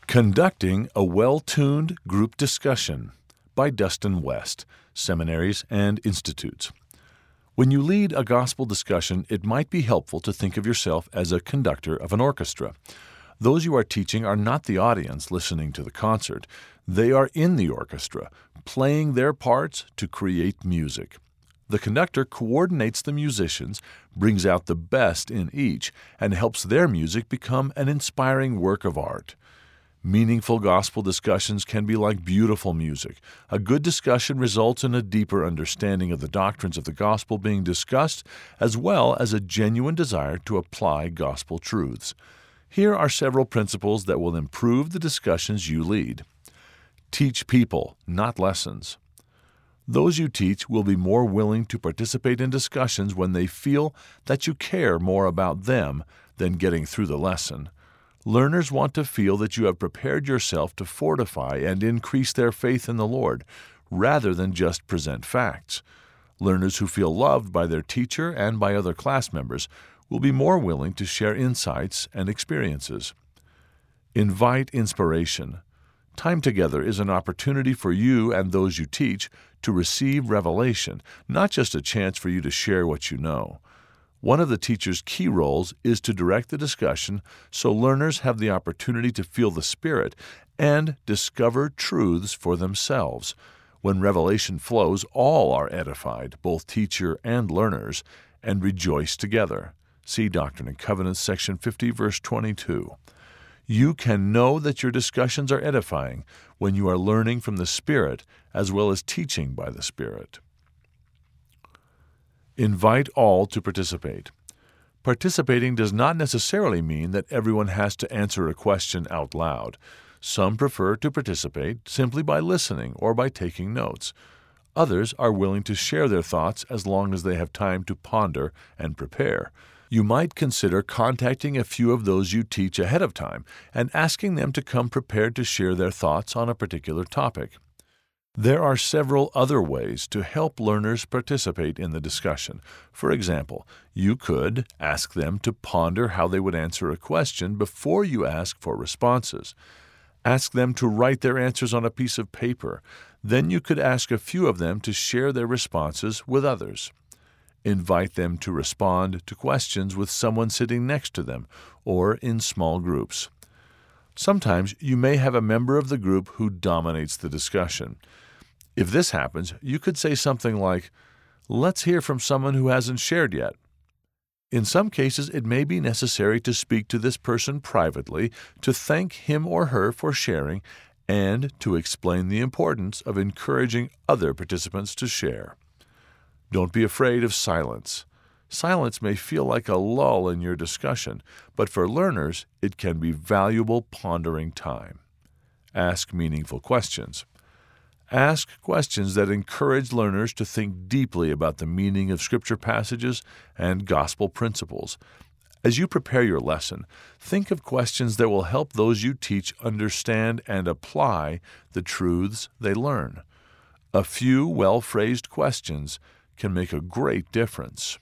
Conducting a Well-Tuned Group Discussion by Dustin West, Seminaries and Institutes. When you lead a gospel discussion, it might be helpful to think of yourself as a conductor of an orchestra. Those you are teaching are not the audience listening to the concert. They are in the orchestra, playing their parts to create music. The conductor coordinates the musicians, brings out the best in each, and helps their music become an inspiring work of art. Meaningful gospel discussions can be like beautiful music. A good discussion results in a deeper understanding of the doctrines of the gospel being discussed, as well as a genuine desire to apply gospel truths. Here are several principles that will improve the discussions you lead. Teach people, not lessons. Those you teach will be more willing to participate in discussions when they feel that you care more about them than getting through the lesson. Learners want to feel that you have prepared yourself to fortify and increase their faith in the Lord, rather than just present facts. Learners who feel loved by their teacher and by other class members will be more willing to share insights and experiences. Invite inspiration. Time together is an opportunity for you and those you teach to receive revelation, not just a chance for you to share what you know. One of the teacher's key roles is to direct the discussion so learners have the opportunity to feel the Spirit and discover truths for themselves. When revelation flows, all are edified, both teacher and learners, and rejoice together. See Doctrine and Covenants, section 50, verse 22. You can know that your discussions are edifying when you are learning from the Spirit as well as teaching by the Spirit. Invite all to participate. Participating does not necessarily mean that everyone has to answer a question out loud. Some prefer to participate simply by listening or by taking notes. Others are willing to share their thoughts as long as they have time to ponder and prepare. You might consider contacting a few of those you teach ahead of time and asking them to come prepared to share their thoughts on a particular topic. There are several other ways to help learners participate in the discussion. For example, you could ask them to ponder how they would answer a question before you ask for responses. Ask them to write their answers on a piece of paper. Then you could ask a few of them to share their responses with others. Invite them to respond to questions with someone sitting next to them or in small groups. Sometimes you may have a member of the group who dominates the discussion. If this happens, you could say something like, "Let's hear from someone who hasn't shared yet." In some cases, it may be necessary to speak to this person privately, to thank him or her for sharing, and to explain the importance of encouraging other participants to share. Don't be afraid of silence. Silence may feel like a lull in your discussion, but for learners, it can be valuable pondering time. Ask meaningful questions. Ask questions that encourage learners to think deeply about the meaning of Scripture passages and gospel principles. As you prepare your lesson, think of questions that will help those you teach understand and apply the truths they learn. A few well-phrased questions can make a great difference.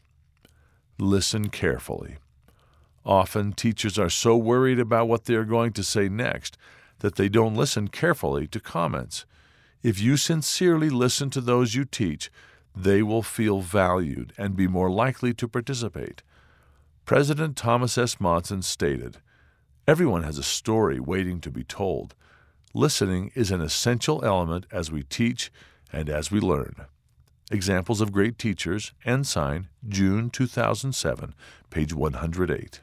Listen carefully. Often, teachers are so worried about what they are going to say next that they don't listen carefully to comments. If you sincerely listen to those you teach, they will feel valued and be more likely to participate. President Thomas S. Monson stated, "Everyone has a story waiting to be told. Listening is an essential element as we teach and as we learn." Examples of Great Teachers, Ensign, June 2007, page 108.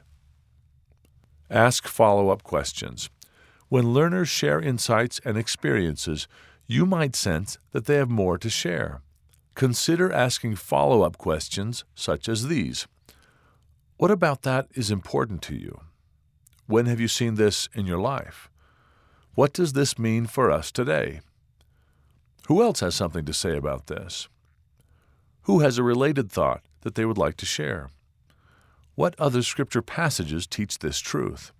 Ask follow-up questions. When learners share insights and experiences, you might sense that they have more to share. Consider asking follow-up questions such as these. What about that is important to you? When have you seen this in your life? What does this mean for us today? Who else has something to say about this? Who has a related thought that they would like to share? What other Scripture passages teach this truth?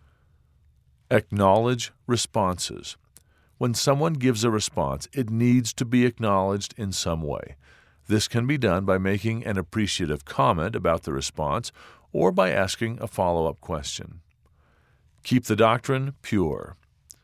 Acknowledge responses. When someone gives a response, it needs to be acknowledged in some way. This can be done by making an appreciative comment about the response or by asking a follow-up question. Keep the doctrine pure.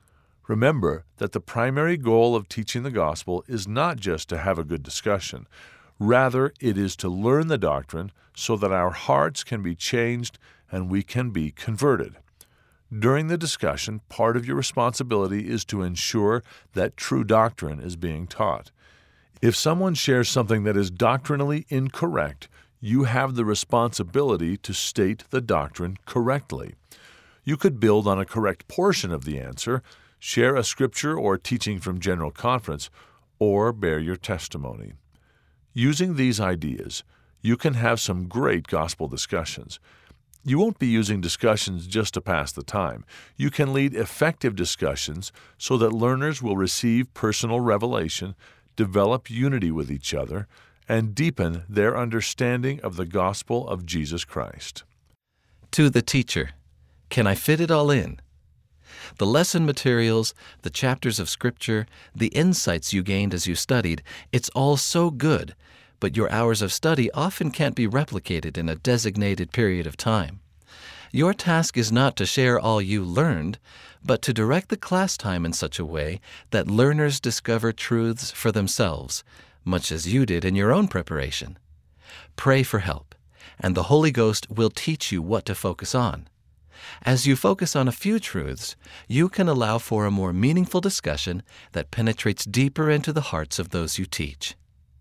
Remember that the primary goal of teaching the gospel is not just to have a good discussion. Rather, it is to learn the doctrine so that our hearts can be changed and we can be converted. During the discussion, part of your responsibility is to ensure that true doctrine is being taught. If someone shares something that is doctrinally incorrect, you have the responsibility to state the doctrine correctly. You could build on a correct portion of the answer, share a scripture or teaching from General Conference, or bear your testimony. Using these ideas, you can have some great gospel discussions. You won't be using discussions just to pass the time. You can lead effective discussions so that learners will receive personal revelation, develop unity with each other, and deepen their understanding of the gospel of Jesus Christ. To the teacher, can I fit it all in? The lesson materials, the chapters of Scripture, the insights you gained as you studied, it's all so good, but your hours of study often can't be replicated in a designated period of time. Your task is not to share all you learned, but to direct the class time in such a way that learners discover truths for themselves, much as you did in your own preparation. Pray for help, and the Holy Ghost will teach you what to focus on. As you focus on a few truths, you can allow for a more meaningful discussion that penetrates deeper into the hearts of those you teach.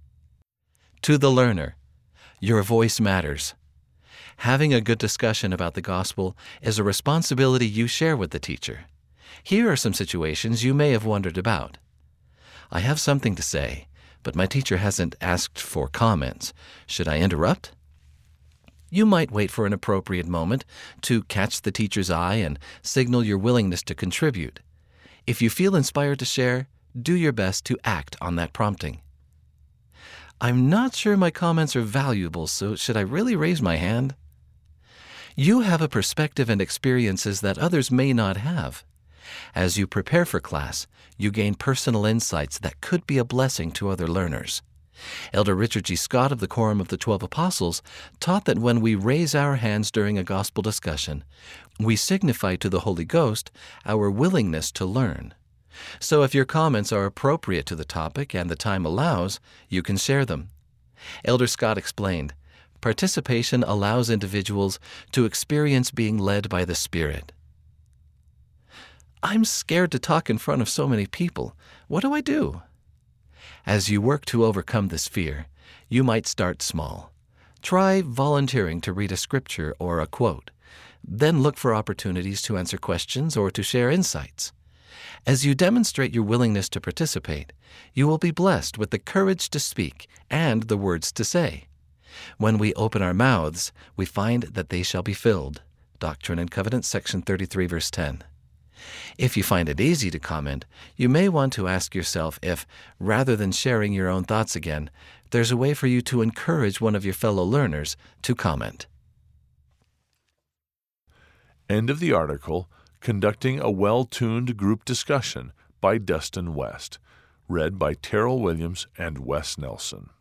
To the learner, your voice matters. Having a good discussion about the gospel is a responsibility you share with the teacher. Here are some situations you may have wondered about. I have something to say, but my teacher hasn't asked for comments. Should I interrupt? You might wait for an appropriate moment to catch the teacher's eye and signal your willingness to contribute. If you feel inspired to share, do your best to act on that prompting. I'm not sure my comments are valuable, so should I really raise my hand? You have a perspective and experiences that others may not have. As you prepare for class, you gain personal insights that could be a blessing to other learners. Elder Richard G. Scott of the Quorum of the 12 Apostles taught that when we raise our hands during a gospel discussion, we signify to the Holy Ghost our willingness to learn. So if your comments are appropriate to the topic and the time allows, you can share them. Elder Scott explained, participation allows individuals to experience being led by the Spirit. I'm scared to talk in front of so many people. What do I do? As you work to overcome this fear, you might start small. Try volunteering to read a scripture or a quote. Then look for opportunities to answer questions or to share insights. As you demonstrate your willingness to participate, you will be blessed with the courage to speak and the words to say. When we open our mouths, we find that they shall be filled. Doctrine and Covenants, section 33, verse 10. If you find it easy to comment, you may want to ask yourself if, rather than sharing your own thoughts again, there's a way for you to encourage one of your fellow learners to comment. End of the article, Conducting a Well-Tuned Group Discussion by Dustin West. Read by Terrell Williams and Wes Nelson.